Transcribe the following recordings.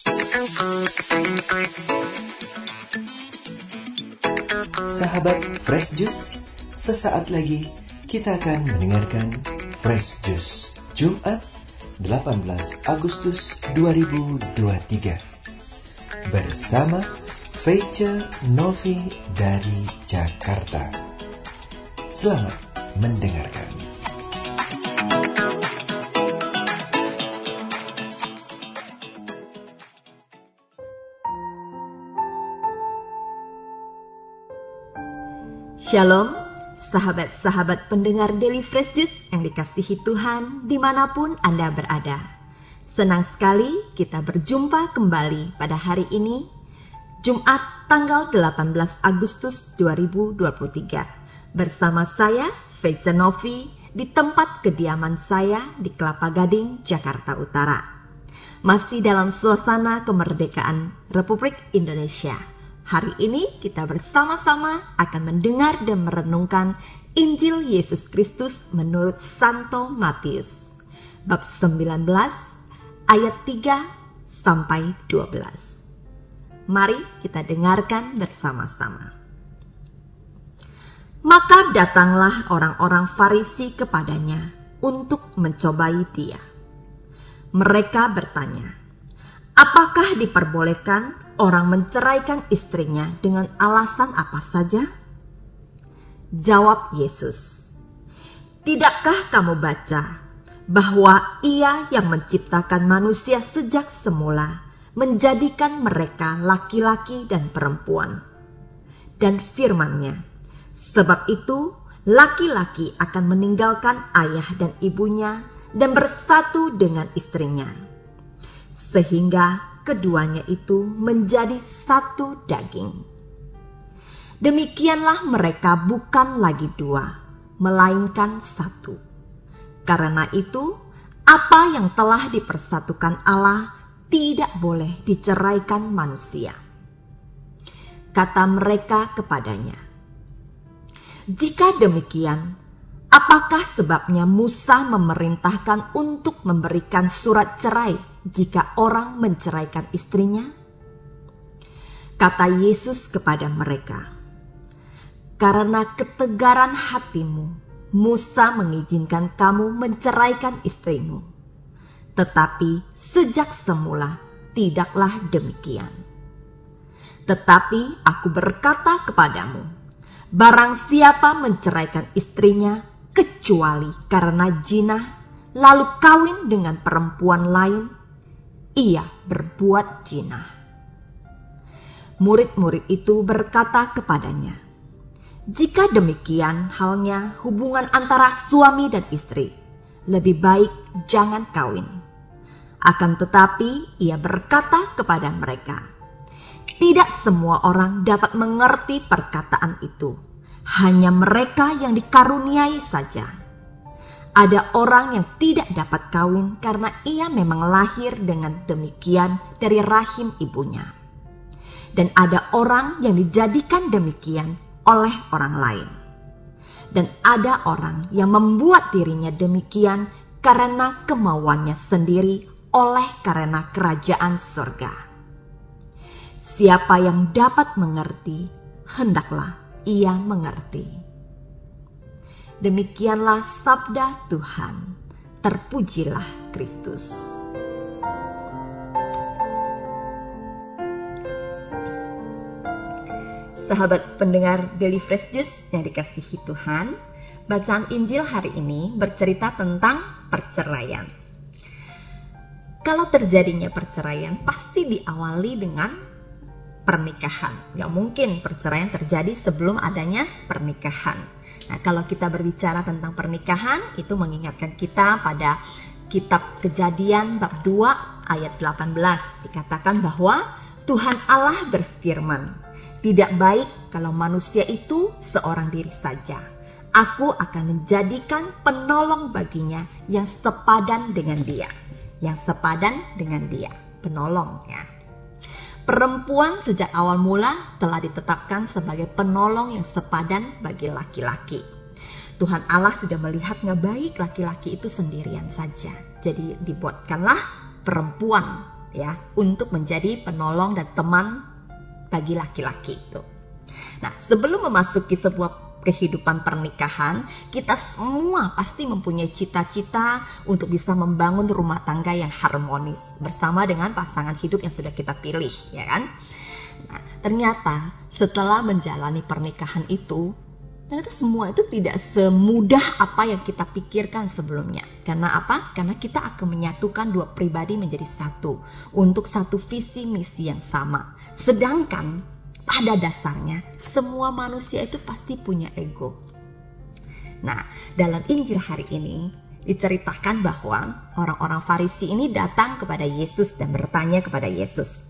Sahabat Fresh Juice, sesaat lagi kita akan mendengarkan Fresh Juice Jumat 18 Agustus 2023 bersama Feice Novi dari Jakarta. Selamat mendengarkan. Shalom, sahabat-sahabat pendengar Daily Fresh Juice yang dikasihi Tuhan dimanapun Anda berada. Senang sekali kita berjumpa kembali pada hari ini, Jumat tanggal 18 Agustus 2023. Bersama saya, Feice Novi, di tempat kediaman saya di Kelapa Gading, Jakarta Utara. Masih dalam suasana kemerdekaan Republik Indonesia. Hari ini kita bersama-sama akan mendengar dan merenungkan Injil Yesus Kristus menurut Santo Matius, bab 19 ayat 3 sampai 12. Mari kita dengarkan bersama-sama. Maka datanglah orang-orang Farisi kepadanya untuk mencobai dia. Mereka bertanya, apakah diperbolehkan orang menceraikan istrinya dengan alasan apa saja? Jawab Yesus, tidakkah kamu baca bahwa Ia yang menciptakan manusia sejak semula menjadikan mereka laki-laki dan perempuan? Dan firman-Nya, sebab itu laki-laki akan meninggalkan ayah dan ibunya dan bersatu dengan istrinya, sehingga keduanya itu menjadi satu daging. Demikianlah mereka bukan lagi dua, melainkan satu. Karena itu, apa yang telah dipersatukan Allah tidak boleh diceraikan manusia. Kata mereka kepadanya, jika demikian, apakah sebabnya Musa memerintahkan untuk memberikan surat cerai jika orang menceraikan istrinya? Kata Yesus kepada mereka, karena ketegaran hatimu, Musa mengizinkan kamu menceraikan istrimu. Tetapi sejak semula tidaklah demikian. Tetapi aku berkata kepadamu, barang siapa menceraikan istrinya kecuali karena zina, lalu kawin dengan perempuan lain, ia berbuat zina. Murid-murid itu berkata kepadanya, jika demikian halnya hubungan antara suami dan istri, lebih baik jangan kawin. Akan tetapi ia berkata kepada mereka, tidak semua orang dapat mengerti perkataan itu, hanya mereka yang dikaruniai saja. Ada orang yang tidak dapat kawin karena ia memang lahir dengan demikian dari rahim ibunya. Dan ada orang yang dijadikan demikian oleh orang lain. Dan ada orang yang membuat dirinya demikian karena kemauannya sendiri oleh karena kerajaan surga. Siapa yang dapat mengerti, hendaklah ia mengerti. Demikianlah sabda Tuhan. Terpujilah Kristus. Sahabat pendengar Daily Fresh Juice yang dikasihi Tuhan, bacaan Injil hari ini bercerita tentang perceraian. Kalau terjadinya perceraian pasti diawali dengan pernikahan. Gak mungkin perceraian terjadi sebelum adanya pernikahan. Nah, kalau kita berbicara tentang pernikahan, itu mengingatkan kita pada kitab Kejadian bab 2 ayat 18. Dikatakan bahwa Tuhan Allah berfirman, tidak baik kalau manusia itu seorang diri saja. Aku akan menjadikan penolong baginya yang sepadan dengan dia. Yang sepadan dengan dia, penolongnya. Perempuan sejak awal mula telah ditetapkan sebagai penolong yang sepadan bagi laki-laki. Tuhan Allah sudah melihat gak baik laki-laki itu sendirian saja. Jadi dibuatkanlah perempuan ya untuk menjadi penolong dan teman bagi laki-laki itu. Nah, sebelum memasuki sebuah kehidupan pernikahan, kita semua pasti mempunyai cita-cita untuk bisa membangun rumah tangga yang harmonis bersama dengan pasangan hidup yang sudah kita pilih, ya kan? Nah, ternyata setelah menjalani pernikahan itu, ternyata semua itu tidak semudah apa yang kita pikirkan sebelumnya. Karena apa? Karena kita akan menyatukan dua pribadi menjadi satu untuk satu visi misi yang sama. Sedangkan pada dasarnya semua manusia itu pasti punya ego. Nah, dalam Injil hari ini diceritakan bahwa orang-orang Farisi ini datang kepada Yesus dan bertanya kepada Yesus,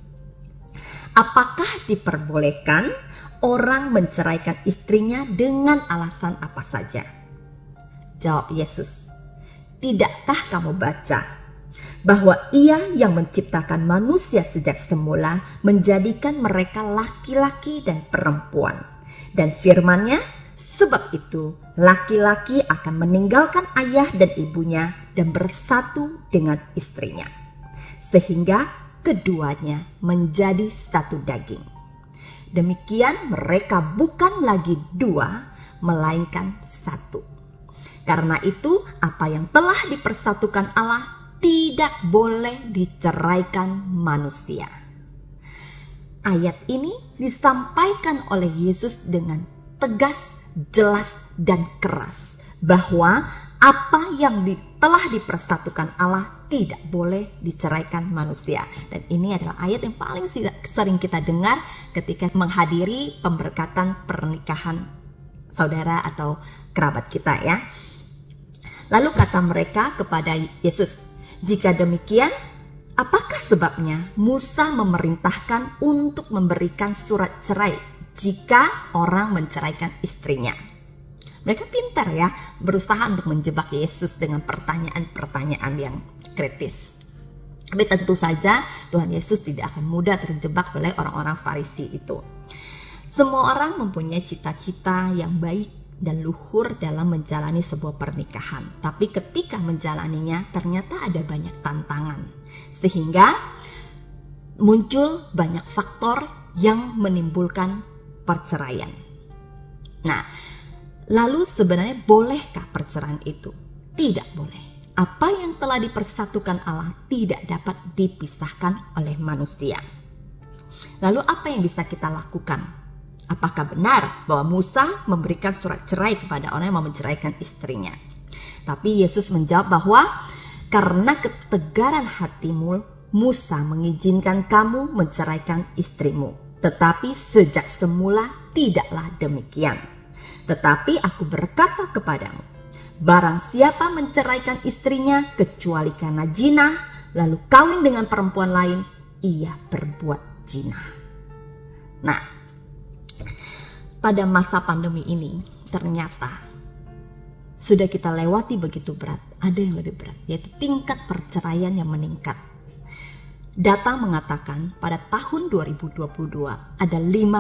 apakah diperbolehkan orang menceraikan istrinya dengan alasan apa saja? Jawab Yesus, tidakkah kamu baca bahwa Ia yang menciptakan manusia sejak semula menjadikan mereka laki-laki dan perempuan. Dan firman-Nya, sebab itu laki-laki akan meninggalkan ayah dan ibunya dan bersatu dengan istrinya, sehingga keduanya menjadi satu daging. Demikian mereka bukan lagi dua, melainkan satu. Karena itu apa yang telah dipersatukan Allah tidak boleh diceraikan manusia. Ayat ini disampaikan oleh Yesus dengan tegas, jelas, dan keras bahwa apa yang telah dipersatukan Allah tidak boleh diceraikan manusia. Dan ini adalah ayat yang paling sering kita dengar ketika menghadiri pemberkatan pernikahan saudara atau kerabat kita, ya. Lalu kata mereka kepada Yesus, jika demikian, apakah sebabnya Musa memerintahkan untuk memberikan surat cerai jika orang menceraikan istrinya? Mereka pintar ya, berusaha untuk menjebak Yesus dengan pertanyaan-pertanyaan yang kritis. Tapi tentu saja Tuhan Yesus tidak akan mudah terjebak oleh orang-orang Farisi itu. Semua orang mempunyai cita-cita yang baik dan luhur dalam menjalani sebuah pernikahan. Tapi ketika menjalaninya ternyata ada banyak tantangan. Sehingga muncul banyak faktor yang menimbulkan perceraian. Nah, lalu sebenarnya bolehkah perceraian itu? Tidak boleh. Apa yang telah dipersatukan Allah tidak dapat dipisahkan oleh manusia. Lalu apa yang bisa kita lakukan? Apakah benar bahwa Musa memberikan surat cerai kepada orang yang mau menceraikan istrinya? Tapi Yesus menjawab bahwa karena ketegaran hatimu, Musa mengizinkan kamu menceraikan istrimu. Tetapi sejak semula tidaklah demikian. Tetapi aku berkata kepadamu, barang siapa menceraikan istrinya kecuali karena zina, lalu kawin dengan perempuan lain, ia berbuat zina. Nah, pada masa pandemi ini ternyata sudah kita lewati begitu berat, ada yang lebih berat, yaitu tingkat perceraian yang meningkat. Data mengatakan pada tahun 2022 ada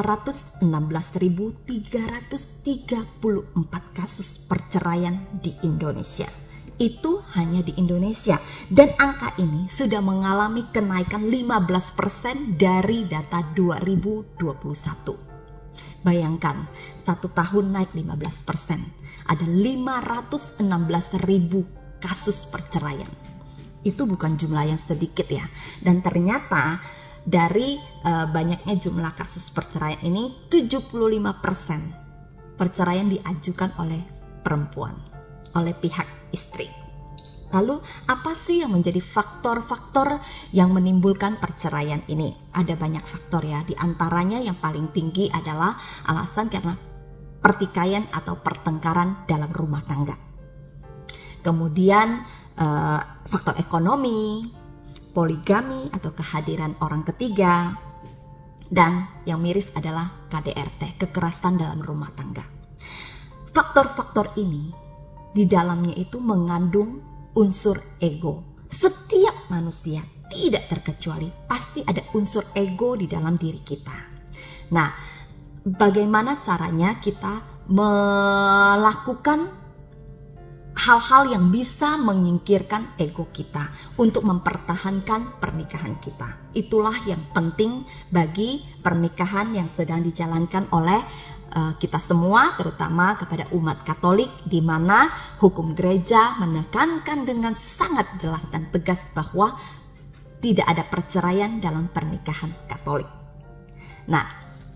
516.334 kasus perceraian di Indonesia. Itu hanya di Indonesia, dan angka ini sudah mengalami kenaikan 15% dari data 2021. Bayangkan, 1 tahun naik 15%. Ada 516.000 kasus perceraian. Itu bukan jumlah yang sedikit ya. Dan ternyata dari banyaknya jumlah kasus perceraian ini, 75% perceraian diajukan oleh perempuan, oleh pihak istri. Lalu apa sih yang menjadi faktor-faktor yang menimbulkan perceraian ini? Ada banyak faktor ya, di antaranya yang paling tinggi adalah alasan karena pertikaian atau pertengkaran dalam rumah tangga. Kemudian faktor ekonomi, poligami atau kehadiran orang ketiga, dan yang miris adalah KDRT, kekerasan dalam rumah tangga. Faktor-faktor ini di dalamnya itu mengandung unsur ego. Setiap manusia tidak terkecuali pasti ada unsur ego di dalam diri kita. Nah, bagaimana caranya kita melakukan hal-hal yang bisa menyingkirkan ego kita untuk mempertahankan pernikahan kita. Itulah yang penting bagi pernikahan yang sedang dijalankan oleh kita semua, terutama kepada umat Katolik, di mana hukum gereja menekankan dengan sangat jelas dan tegas bahwa tidak ada perceraian dalam pernikahan Katolik. Nah,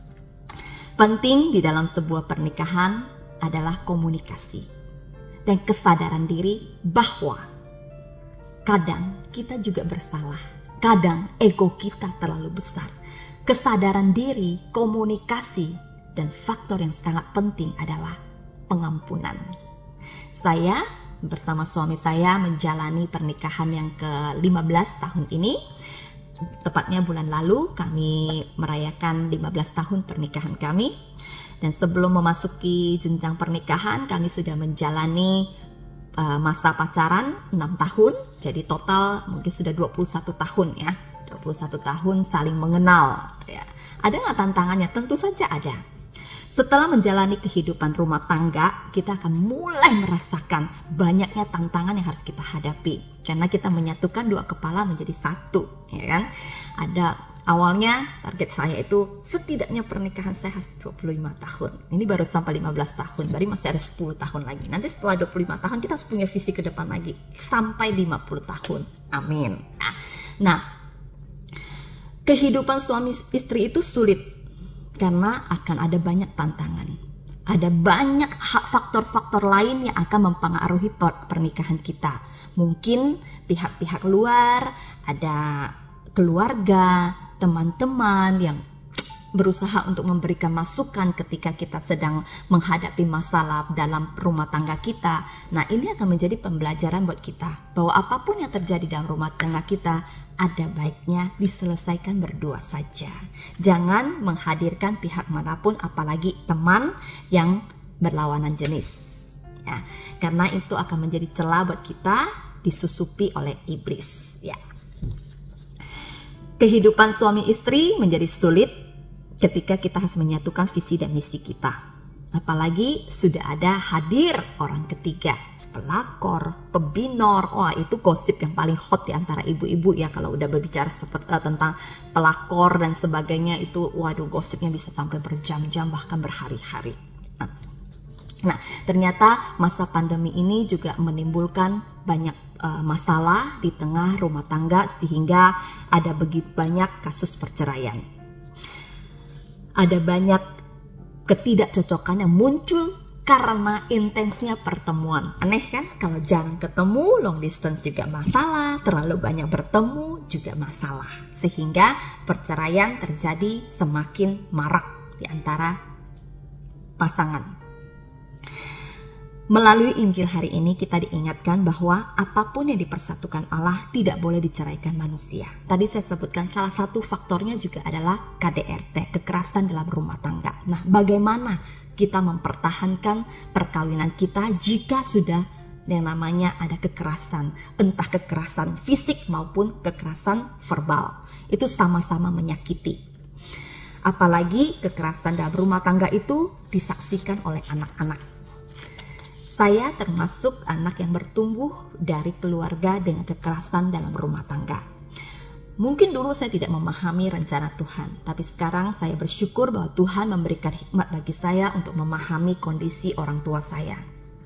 penting di dalam sebuah pernikahan adalah komunikasi dan kesadaran diri bahwa kadang kita juga bersalah, kadang ego kita terlalu besar. Kesadaran diri, komunikasi, dan faktor yang sangat penting adalah pengampunan. Saya bersama suami saya menjalani pernikahan yang ke-15 tahun ini. Tepatnya bulan lalu kami merayakan 15 tahun pernikahan kami. Dan sebelum memasuki jenjang pernikahan, kami sudah menjalani masa pacaran 6 tahun. Jadi total mungkin sudah 21 tahun ya. 21 tahun saling mengenal ya. Ada nggak tantangannya? Tentu saja ada. Setelah menjalani kehidupan rumah tangga, kita akan mulai merasakan banyaknya tantangan yang harus kita hadapi. Karena kita menyatukan dua kepala menjadi satu, ya kan? Ada awalnya target saya itu setidaknya pernikahan saya harus 25 tahun. Ini baru sampai 15 tahun, berarti masih ada 10 tahun lagi. Nanti setelah 25 tahun kita harus punya visi ke depan lagi sampai 50 tahun. Amin. Nah, kehidupan suami istri itu sulit. Karena akan ada banyak tantangan. Ada banyak faktor-faktor lain yang akan mempengaruhi pernikahan kita. Mungkin pihak-pihak luar, ada keluarga, teman-teman yang berusaha untuk memberikan masukan ketika kita sedang menghadapi masalah dalam rumah tangga kita. Nah, ini akan menjadi pembelajaran buat kita bahwa apapun yang terjadi dalam rumah tangga kita ada baiknya diselesaikan berdua saja. Jangan menghadirkan pihak manapun, apalagi teman yang berlawanan jenis. Ya, karena itu akan menjadi celah buat kita disusupi oleh iblis. Ya. Kehidupan suami istri menjadi sulit ketika kita harus menyatukan visi dan misi kita. Apalagi sudah ada hadir orang ketiga, pelakor, pebinor. Wah, itu gosip yang paling hot di antara ibu-ibu ya. Kalau udah berbicara tentang pelakor dan sebagainya, itu waduh, gosipnya bisa sampai berjam-jam bahkan berhari-hari. Nah, ternyata masa pandemi ini juga menimbulkan banyak masalah di tengah rumah tangga sehingga ada begitu banyak kasus perceraian. Ada banyak ketidakcocokan yang muncul karena intensnya pertemuan. Aneh kan? Kalau jarang ketemu, long distance juga masalah. Terlalu banyak bertemu juga masalah. Sehingga perceraian terjadi semakin marak di antara pasangan. Melalui Injil hari ini kita diingatkan bahwa apapun yang dipersatukan Allah tidak boleh diceraikan manusia. Tadi saya sebutkan salah satu faktornya juga adalah KDRT, kekerasan dalam rumah tangga. Nah, bagaimana kita mempertahankan perkawinan kita jika sudah yang namanya ada kekerasan, entah kekerasan fisik maupun kekerasan verbal. Itu sama-sama menyakiti. Apalagi kekerasan dalam rumah tangga itu disaksikan oleh anak-anak. Saya termasuk anak yang bertumbuh dari keluarga dengan kekerasan dalam rumah tangga. Mungkin dulu saya tidak memahami rencana Tuhan, tapi sekarang saya bersyukur bahwa Tuhan memberikan hikmat bagi saya untuk memahami kondisi orang tua saya.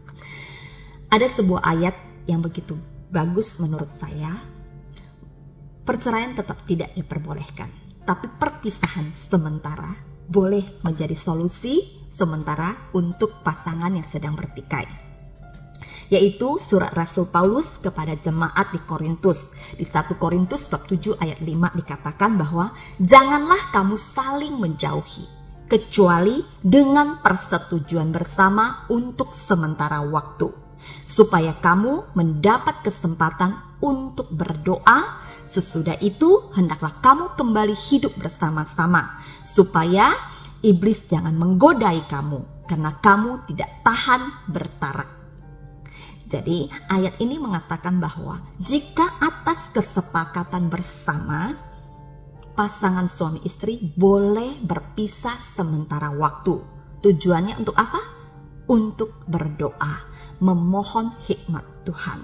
Ada sebuah ayat yang begitu bagus menurut saya. Perceraian tetap tidak diperbolehkan, tapi perpisahan sementara boleh menjadi solusi sementara untuk pasangan yang sedang bertikai. Yaitu surat Rasul Paulus kepada jemaat di Korintus. Di 1 Korintus bab 7 ayat 5 dikatakan bahwa janganlah kamu saling menjauhi, kecuali dengan persetujuan bersama untuk sementara waktu, supaya kamu mendapat kesempatan untuk berdoa. Sesudah itu hendaklah kamu kembali hidup bersama-sama, supaya iblis jangan menggodai kamu, karena kamu tidak tahan bertarak. Jadi ayat ini mengatakan bahwa jika atas kesepakatan bersama, pasangan suami istri boleh berpisah sementara waktu. Tujuannya untuk apa? Untuk berdoa. memohon hikmat Tuhan.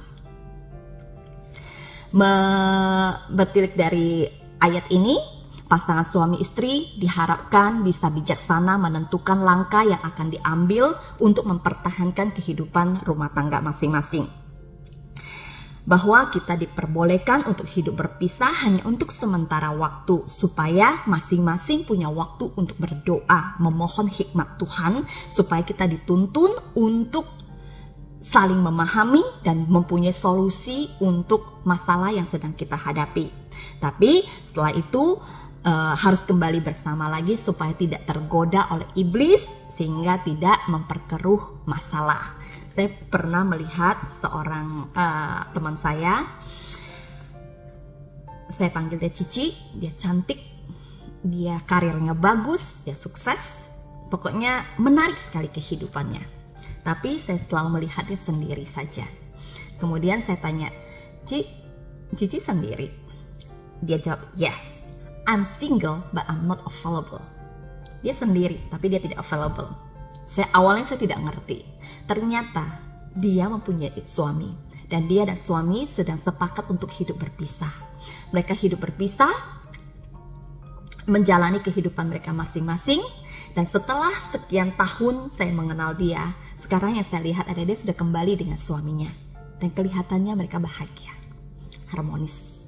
Bertilik dari ayat ini, pasangan suami istri diharapkan bisa bijaksana menentukan langkah yang akan diambil untuk mempertahankan kehidupan rumah tangga masing-masing. Bahwa kita diperbolehkan untuk hidup berpisah hanya untuk sementara waktu, supaya masing-masing punya waktu untuk berdoa, memohon hikmat Tuhan, supaya kita dituntun untuk saling memahami dan mempunyai solusi untuk masalah yang sedang kita hadapi. Tapi setelah itu harus kembali bersama lagi supaya tidak tergoda oleh iblis sehingga tidak memperkeruh masalah. Saya pernah melihat seorang teman saya panggil dia Cici, dia cantik, dia karirnya bagus, dia sukses, pokoknya menarik sekali kehidupannya. Tapi saya selalu melihatnya sendiri saja. Kemudian saya tanya, Cici sendiri? Dia jawab, yes, I'm single but I'm not available. Dia sendiri tapi dia tidak available. Awalnya saya tidak ngerti. Ternyata dia mempunyai suami dan dia dan suami sedang sepakat untuk hidup berpisah. Mereka hidup berpisah, menjalani kehidupan mereka masing-masing, dan setelah sekian tahun saya mengenal dia, sekarang yang saya lihat adalah dia sudah kembali dengan suaminya dan kelihatannya mereka bahagia, harmonis.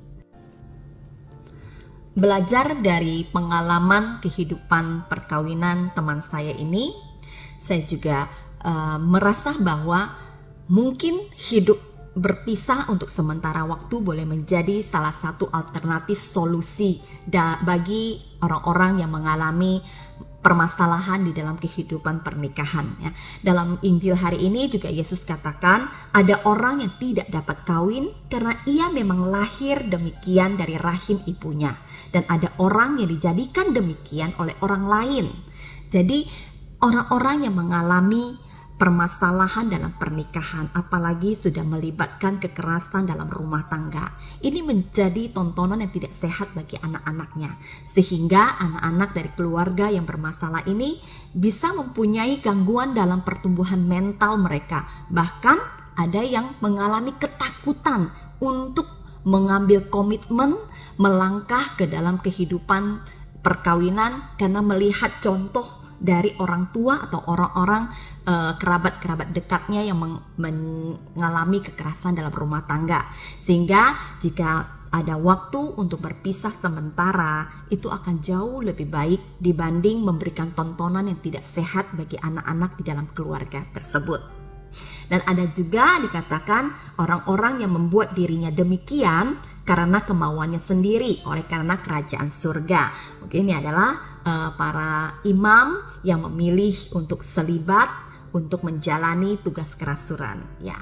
Belajar dari pengalaman kehidupan perkawinan teman saya ini, saya juga merasa bahwa mungkin hidup berpisah untuk sementara waktu boleh menjadi salah satu alternatif solusi bagi orang-orang yang mengalami permasalahan di dalam kehidupan pernikahan. Ya. Dalam Injil hari ini juga Yesus katakan ada orang yang tidak dapat kawin karena ia memang lahir demikian dari rahim ibunya, dan ada orang yang dijadikan demikian oleh orang lain. Jadi orang-orang yang mengalami permasalahan dalam pernikahan, apalagi sudah melibatkan kekerasan dalam rumah tangga, ini menjadi tontonan yang tidak sehat bagi anak-anaknya, sehingga anak-anak dari keluarga yang bermasalah ini bisa mempunyai gangguan dalam pertumbuhan mental mereka. Bahkan ada yang mengalami ketakutan untuk mengambil komitmen melangkah ke dalam kehidupan perkawinan karena melihat contoh dari orang tua atau orang-orang kerabat-kerabat dekatnya yang mengalami kekerasan dalam rumah tangga. Sehingga jika ada waktu untuk berpisah sementara, itu akan jauh lebih baik dibanding memberikan tontonan yang tidak sehat bagi anak-anak di dalam keluarga tersebut. Dan ada juga dikatakan orang-orang yang membuat dirinya demikian karena kemauannya sendiri, oleh karena kerajaan surga. Mungkin ini adalah para imam yang memilih untuk selibat, untuk menjalani tugas kerasulan. Ya,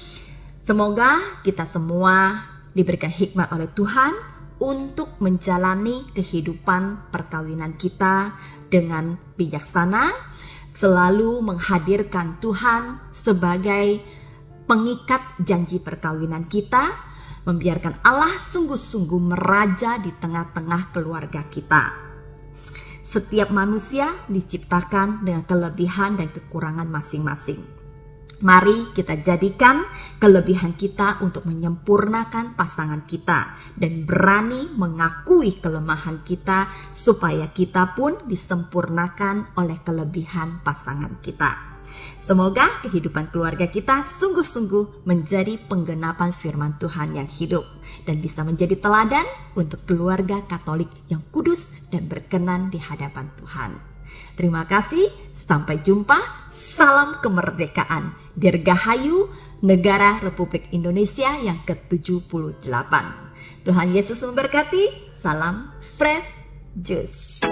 semoga kita semua diberikan hikmat oleh Tuhan untuk menjalani kehidupan perkawinan kita dengan bijaksana, selalu menghadirkan Tuhan sebagai pengikat janji perkawinan kita, membiarkan Allah sungguh-sungguh meraja di tengah-tengah keluarga kita. Setiap manusia diciptakan dengan kelebihan dan kekurangan masing-masing. Mari kita jadikan kelebihan kita untuk menyempurnakan pasangan kita dan berani mengakui kelemahan kita supaya kita pun disempurnakan oleh kelebihan pasangan kita. Semoga kehidupan keluarga kita sungguh-sungguh menjadi penggenapan firman Tuhan yang hidup dan bisa menjadi teladan untuk keluarga Katolik yang kudus dan berkenan di hadapan Tuhan. Terima kasih, sampai jumpa, salam kemerdekaan. Dirgahayu Negara Republik Indonesia yang ke-78. Tuhan Yesus memberkati, salam Fresh Juice.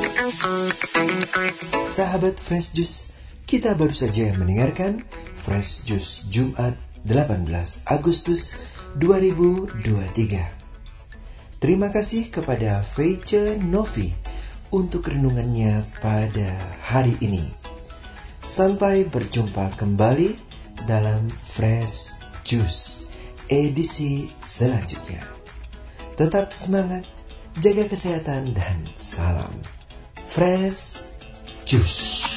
Sahabat Fresh Juice, kita baru saja mendengarkan Fresh Juice Jumat 18 Agustus 2023. Terima kasih kepada Feice Novi untuk renungannya pada hari ini. Sampai berjumpa kembali dalam Fresh Juice edisi selanjutnya. Tetap semangat, jaga kesehatan, dan salam Fresh Juice.